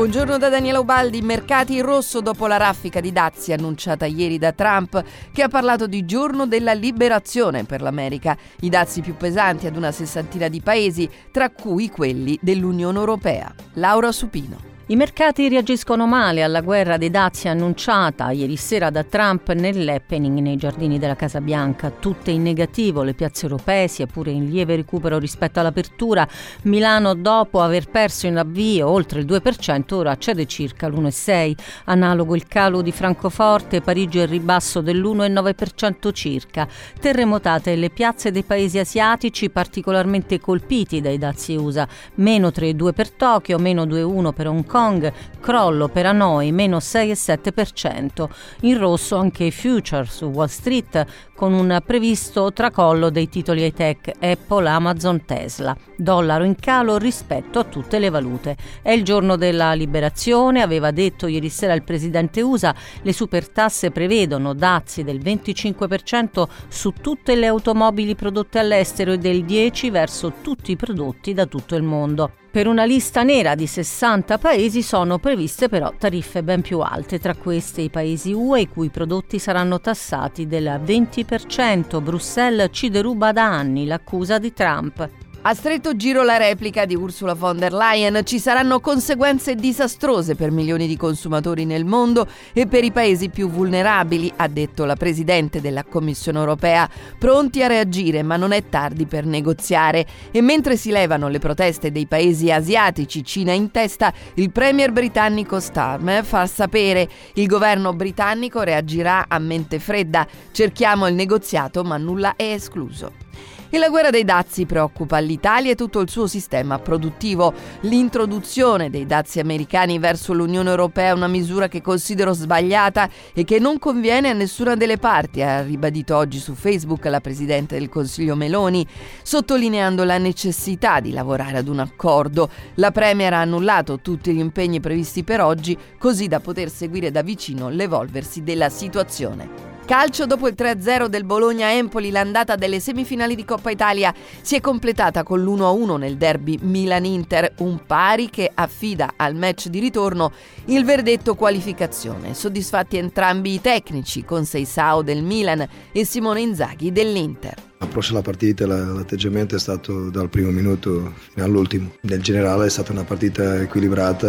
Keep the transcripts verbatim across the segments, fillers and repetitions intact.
Buongiorno da Daniela Ubaldi. Mercati in rosso dopo la raffica di dazi annunciata ieri da Trump, che ha parlato di giorno della liberazione per l'America. I dazi più pesanti ad una sessantina di paesi, tra cui quelli dell'Unione Europea. Laura Supino. I mercati reagiscono male alla guerra dei dazi annunciata ieri sera da Trump nell'happening nei giardini della Casa Bianca. Tutte in negativo le piazze europee, sia pure in lieve recupero rispetto all'apertura. Milano, dopo aver perso in avvio oltre il due per cento, ora cede circa l'uno virgola sei per cento. Analogo il calo di Francoforte, Parigi è il ribasso dell'uno virgola nove per cento circa. Terremotate le piazze dei paesi asiatici particolarmente colpiti dai dazi U S A. Meno tre virgola due per cento per Tokyo, meno due virgola uno per Hong Kong, crollo per Hanoi, meno sei virgola sette per cento. In rosso anche i future su Wall Street, con un previsto tracollo dei titoli high-tech Apple, Amazon, Tesla. Dollaro in calo rispetto a tutte le valute. È il giorno della liberazione, aveva detto ieri sera il presidente U S A. Le supertasse prevedono dazi del venticinque per cento su tutte le automobili prodotte all'estero e del dieci per cento verso tutti i prodotti da tutto il mondo. Per una lista nera di sessanta paesi sono previste però tariffe ben più alte, tra queste i paesi U E i cui prodotti saranno tassati del venti per cento. Bruxelles ci deruba da anni, l'accusa di Trump. A stretto giro la replica di Ursula von der Leyen: ci saranno conseguenze disastrose per milioni di consumatori nel mondo e per i paesi più vulnerabili, ha detto la Presidente della Commissione Europea. Pronti a reagire, ma non è tardi per negoziare. E mentre si levano le proteste dei paesi asiatici, Cina in testa, il premier britannico Starmer fa sapere: il governo britannico reagirà a mente fredda. Cerchiamo il negoziato, ma nulla è escluso. E la guerra dei dazi preoccupa l'Italia e tutto il suo sistema produttivo. L'introduzione dei dazi americani verso l'Unione Europea è una misura che considero sbagliata e che non conviene a nessuna delle parti, ha ribadito oggi su Facebook la Presidente del Consiglio Meloni, sottolineando la necessità di lavorare ad un accordo. La Premier ha annullato tutti gli impegni previsti per oggi, così da poter seguire da vicino l'evolversi della situazione. Calcio: dopo il tre a zero del Bologna-Empoli, l'andata delle semifinali di Coppa Italia si è completata con l'uno a uno nel derby Milan-Inter, un pari che affida al match di ritorno il verdetto qualificazione. Soddisfatti entrambi i tecnici, con Seisao del Milan e Simone Inzaghi dell'Inter. L'approccio alla partita, l'atteggiamento è stato dal primo minuto fino all'ultimo. Nel generale è stata una partita equilibrata,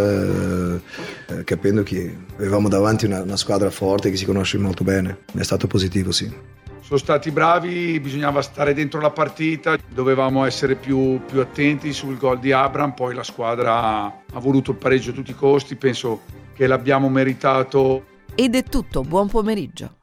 eh, capendo che avevamo davanti una, una squadra forte che si conosce molto bene. È stato positivo, sì. Sono stati bravi, bisognava stare dentro la partita, dovevamo essere più, più attenti sul gol di Abraham, poi la squadra ha voluto il pareggio a tutti i costi, penso che l'abbiamo meritato. Ed è tutto, buon pomeriggio.